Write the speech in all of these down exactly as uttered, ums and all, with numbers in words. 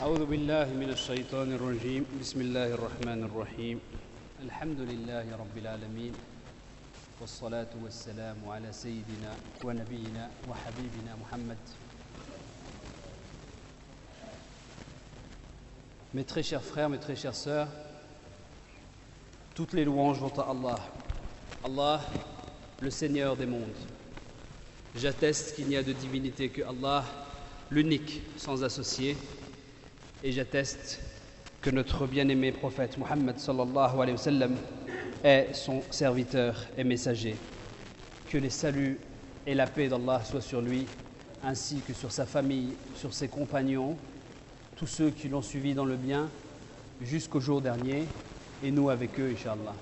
أعوذ بالله من الشيطان الرجيم بسم الله الرحمن الرحيم الحمد لله رب العالمين والصلاة والسلام على سيدنا ونبينا وحبيبنا محمد. Mes très chers frères, mes très chères sœurs, toutes les louanges vont à Allah. Allah, le Seigneur des mondes. J'atteste qu'il n'y a de divinité que Allah, l'unique, sans associé. Et j'atteste que notre bien-aimé prophète Muhammad sallallahu alayhi wa sallam est son serviteur et messager. Que les saluts et la paix d'Allah soient sur lui, ainsi que sur sa famille, sur ses compagnons, tous ceux qui l'ont suivi dans le bien jusqu'au jour dernier, et nous avec eux, Inch'Allah.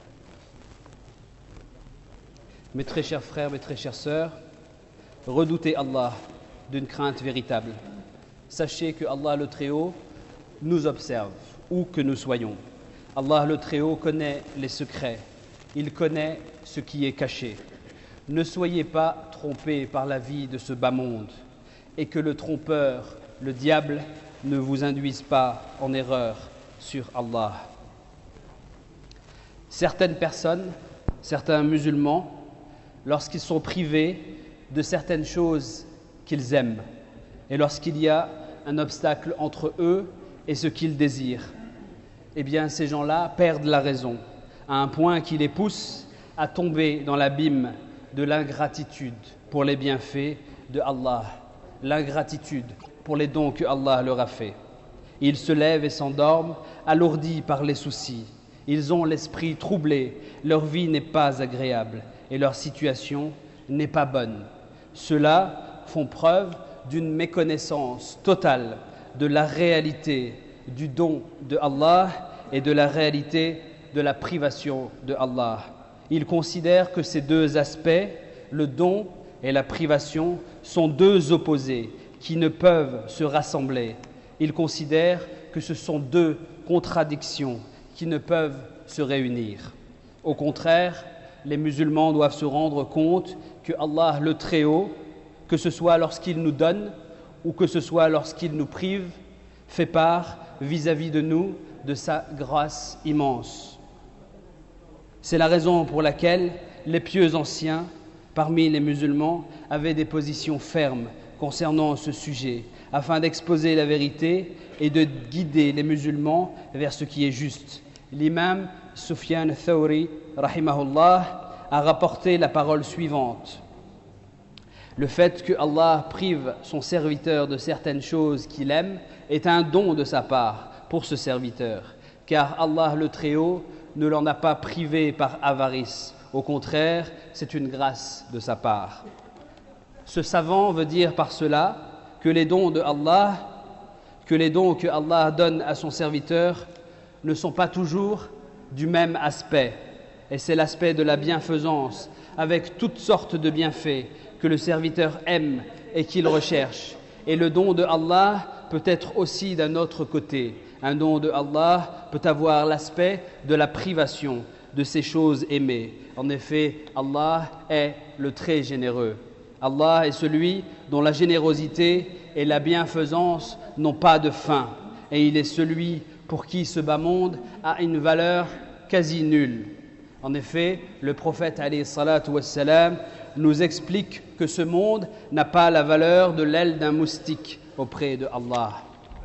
Mes très chers frères, mes très chères sœurs, redoutez Allah d'une crainte véritable. Sachez que Allah le Très-Haut nous observe, où que nous soyons. Allah le Très-Haut connaît les secrets, il connaît ce qui est caché. Ne soyez pas trompés par la vie de ce bas monde, et que le trompeur, le diable, ne vous induise pas en erreur sur Allah. Certaines personnes, certains musulmans, lorsqu'ils sont privés de certaines choses qu'ils aiment, et lorsqu'il y a un obstacle entre eux et ce qu'ils désirent, eh bien ces gens-là perdent la raison, à un point qui les pousse à tomber dans l'abîme de l'ingratitude pour les bienfaits de Allah, l'ingratitude pour les dons que Allah leur a faits. Ils se lèvent et s'endorment, alourdis par les soucis. Ils ont l'esprit troublé, leur vie n'est pas agréable et leur situation n'est pas bonne. Ceux-là font preuve d'une méconnaissance totale de la réalité du don de Allah et de la réalité de la privation de Allah. Ils considèrent que ces deux aspects, le don et la privation, sont deux opposés qui ne peuvent se rassembler. Ils considèrent que ce sont deux contradictions qui ne peuvent se réunir. Au contraire, les musulmans doivent se rendre compte que Allah le Très-Haut, que ce soit lorsqu'il nous donne ou que ce soit lorsqu'il nous prive, fait part vis-à-vis de nous de sa grâce immense. C'est la raison pour laquelle les pieux anciens, parmi les musulmans, avaient des positions fermes concernant ce sujet, afin d'exposer la vérité et de guider les musulmans vers ce qui est juste. L'imam Sufyan al-Thawri, rahimahullah, a rapporté la parole suivante. Le fait que Allah prive son serviteur de certaines choses qu'il aime est un don de sa part pour ce serviteur, car Allah le Très-Haut ne l'en a pas privé par avarice. Au contraire, c'est une grâce de sa part. Ce savant veut dire par cela que les dons de Allah, que les dons que Allah donne à son serviteur ne sont pas toujours du même aspect, et c'est l'aspect de la bienfaisance, avec toutes sortes de bienfaits que le serviteur aime et qu'il recherche. Et le don de Allah peut être aussi d'un autre côté. Un don de Allah peut avoir l'aspect de la privation de ces choses aimées. En effet, Allah est le très généreux. Allah est celui dont la générosité et la bienfaisance n'ont pas de fin. Et il est celui pour qui ce bas monde a une valeur quasi nulle. En effet, le prophète alayhi salatu wassalam nous explique que ce monde n'a pas la valeur de l'aile d'un moustique auprès de Allah.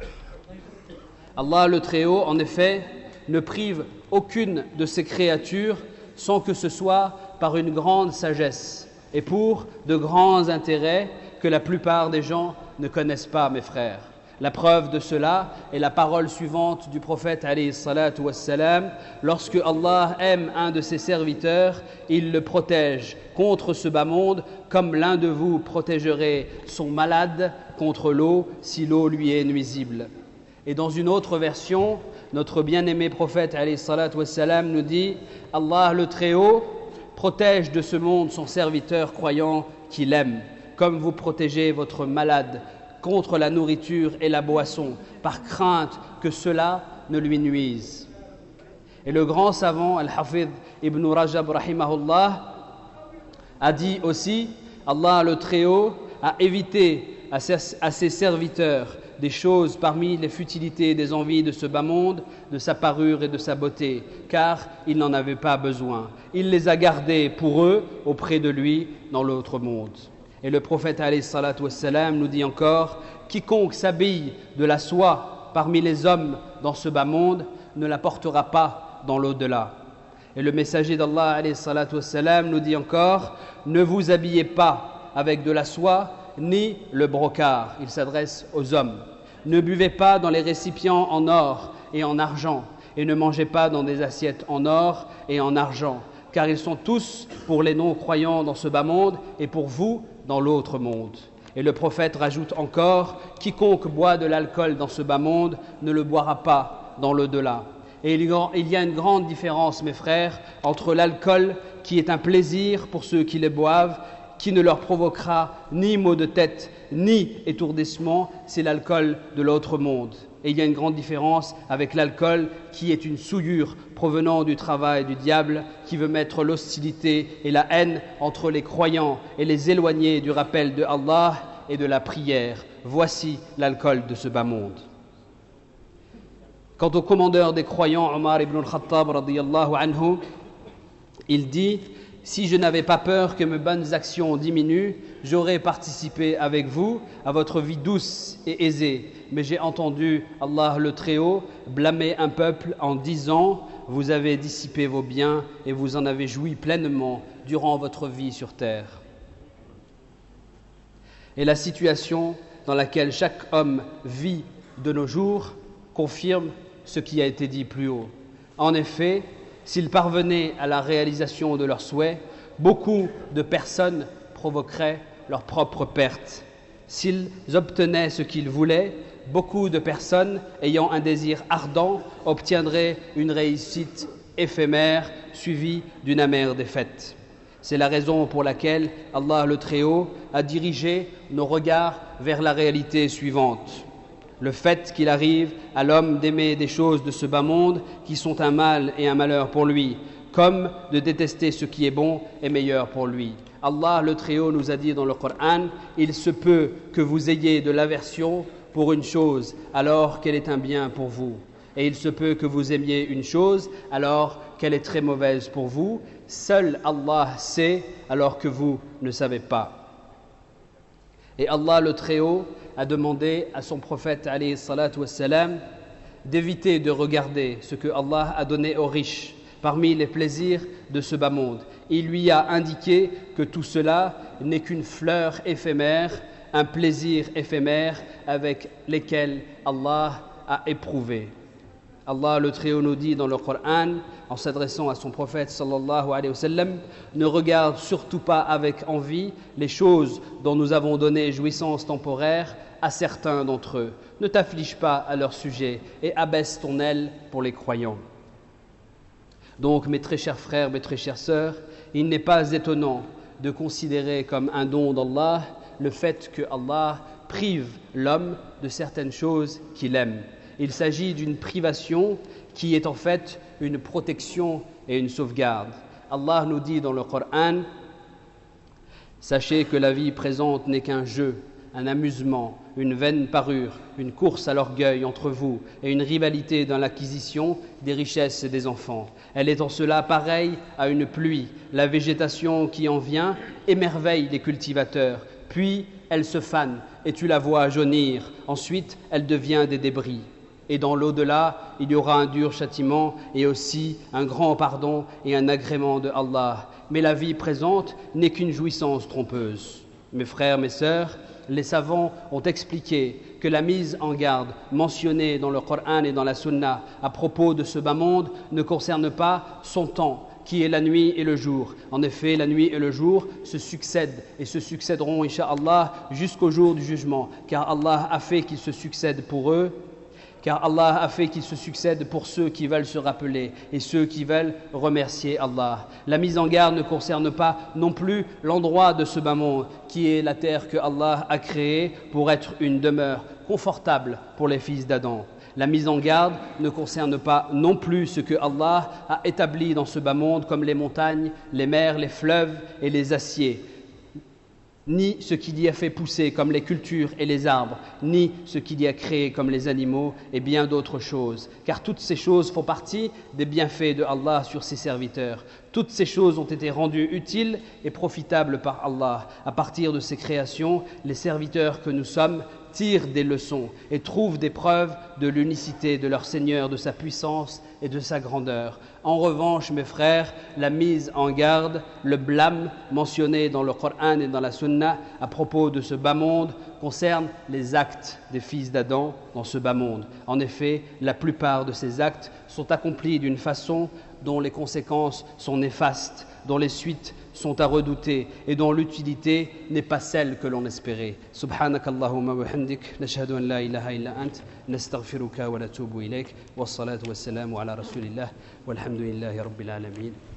Allah le Très-Haut, en effet, ne prive aucune de ses créatures sans que ce soit par une grande sagesse et pour de grands intérêts que la plupart des gens ne connaissent pas, mes frères. La preuve de cela est la parole suivante du prophète alayhi salatu wassalam. Lorsque Allah aime un de ses serviteurs, il le protège contre ce bas monde comme l'un de vous protégerait son malade contre l'eau si l'eau lui est nuisible. Et dans une autre version, notre bien-aimé prophète alayhi salatu wassalam nous dit: Allah le Très-Haut protège de ce monde son serviteur croyant qu'il aime, comme vous protégez votre malade contre la nourriture et la boisson, par crainte que cela ne lui nuise. Et le grand savant Al-Hafidh Ibn Rajab rahimahullah a dit aussi: Allah le Très-Haut a évité à ses, à ses serviteurs des choses parmi les futilités et des envies de ce bas monde, de sa parure et de sa beauté, car ils n'en avaient pas besoin. Il les a gardés pour eux auprès de lui dans l'autre monde. Et le prophète alayhi salatu wassalam nous dit encore « Quiconque s'habille de la soie parmi les hommes dans ce bas monde ne la portera pas dans l'au-delà. » Et le messager d'Allah alayhi salatu wassalam nous dit encore « Ne vous habillez pas avec de la soie ni le brocart. » Il s'adresse aux hommes. « Ne buvez pas dans les récipients en or et en argent et ne mangez pas dans des assiettes en or et en argent, car ils sont tous pour les non-croyants dans ce bas monde et pour vous dans l'autre monde. » Et le prophète rajoute encore « Quiconque boit de l'alcool dans ce bas monde ne le boira pas dans l'au-delà. » Et il y a une grande différence, mes frères, entre l'alcool qui est un plaisir pour ceux qui le boivent, qui ne leur provoquera ni maux de tête, ni étourdissement, c'est l'alcool de l'autre monde. Et il y a une grande différence avec l'alcool qui est une souillure provenant du travail du diable, qui veut mettre l'hostilité et la haine entre les croyants et les éloigner du rappel de Allah et de la prière. Voici l'alcool de ce bas monde. Quant au commandeur des croyants, Omar ibn al-Khattab, radiyallahu anhu, il dit « Si je n'avais pas peur que mes bonnes actions diminuent, j'aurais participé avec vous à votre vie douce et aisée. Mais j'ai entendu Allah le Très-Haut blâmer un peuple en disant « Vous avez dissipé vos biens et vous en avez joui pleinement durant votre vie sur terre. » Et la situation dans laquelle chaque homme vit de nos jours confirme ce qui a été dit plus haut. En effet, s'ils parvenaient à la réalisation de leurs souhaits, beaucoup de personnes provoqueraient leur propre perte. S'ils obtenaient ce qu'ils voulaient, beaucoup de personnes ayant un désir ardent obtiendraient une réussite éphémère suivie d'une amère défaite. C'est la raison pour laquelle Allah le Très-Haut a dirigé nos regards vers la réalité suivante. Le fait qu'il arrive à l'homme d'aimer des choses de ce bas monde qui sont un mal et un malheur pour lui, comme de détester ce qui est bon et meilleur pour lui. Allah le Très-Haut nous a dit dans le Coran « Il se peut que vous ayez de l'aversion pour une chose alors qu'elle est un bien pour vous. Et il se peut que vous aimiez une chose alors qu'elle est très mauvaise pour vous. Seul Allah sait alors que vous ne savez pas. » Et Allah le Très-Haut a demandé à son prophète alayhi salatu wassalam d'éviter de regarder ce que Allah a donné aux riches parmi les plaisirs de ce bas monde. Il lui a indiqué que tout cela n'est qu'une fleur éphémère, un plaisir éphémère avec lesquels Allah a éprouvé. Allah le Très-Haut nous dit dans le Coran, en s'adressant à son prophète sallallahu alayhi wa sallam, ne regarde surtout pas avec envie les choses dont nous avons donné jouissance temporaire à certains d'entre eux. Ne t'afflige pas à leur sujet et abaisse ton aile pour les croyants. Donc, mes très chers frères, mes très chères sœurs, il n'est pas étonnant de considérer comme un don d'Allah le fait que Allah prive l'homme de certaines choses qu'il aime. Il s'agit d'une privation qui est en fait une protection et une sauvegarde. Allah nous dit dans le Coran « Sachez que la vie présente n'est qu'un jeu, un amusement, une vaine parure, une course à l'orgueil entre vous et une rivalité dans l'acquisition des richesses et des enfants. Elle est en cela pareille à une pluie. La végétation qui en vient émerveille les cultivateurs, puis elle se fane et tu la vois jaunir. Ensuite, elle devient des débris. Et dans l'au-delà, il y aura un dur châtiment et aussi un grand pardon et un agrément de Allah. Mais la vie présente n'est qu'une jouissance trompeuse. » Mes frères, mes sœurs, les savants ont expliqué que la mise en garde mentionnée dans le Coran et dans la Sunna à propos de ce bas monde ne concerne pas son temps, qui est la nuit et le jour. En effet, la nuit et le jour se succèdent et se succéderont, incha'Allah, jusqu'au jour du jugement, car Allah a fait qu'ils se succèdent pour eux, car Allah a fait qu'ils se succèdent pour ceux qui veulent se rappeler et ceux qui veulent remercier Allah. La mise en garde ne concerne pas non plus l'endroit de ce bas monde, qui est la terre que Allah a créée pour être une demeure confortable pour les fils d'Adam. La mise en garde ne concerne pas non plus ce que Allah a établi dans ce bas monde, comme les montagnes, les mers, les fleuves et les aciers. ni ce qu'il y a fait pousser comme les cultures et les arbres, ni ce qu'il y a créé comme les animaux et bien d'autres choses. Car toutes ces choses font partie des bienfaits de Allah sur ses serviteurs. Toutes ces choses ont été rendues utiles et profitables par Allah. À partir de ces créations, les serviteurs que nous sommes tirent des leçons et trouvent des preuves de l'unicité de leur Seigneur, de sa puissance et de sa grandeur. En revanche, mes frères, la mise en garde, le blâme mentionné dans le Coran et dans la Sunna à propos de ce bas monde concerne les actes des fils d'Adam dans ce bas monde. En effet, la plupart de ces actes sont accomplis d'une façon dont les conséquences sont néfastes, dont les suites sont à redouter et dont l'utilité n'est pas celle que l'on espérait. Subhanakallahumma wa bihamdik, nashhadu an la ilaha illa ant, nastaghfiruka wa natubu ilayk, wassalatu wassalamu ala rasulillah, walhamdulillahi rabbil alamin.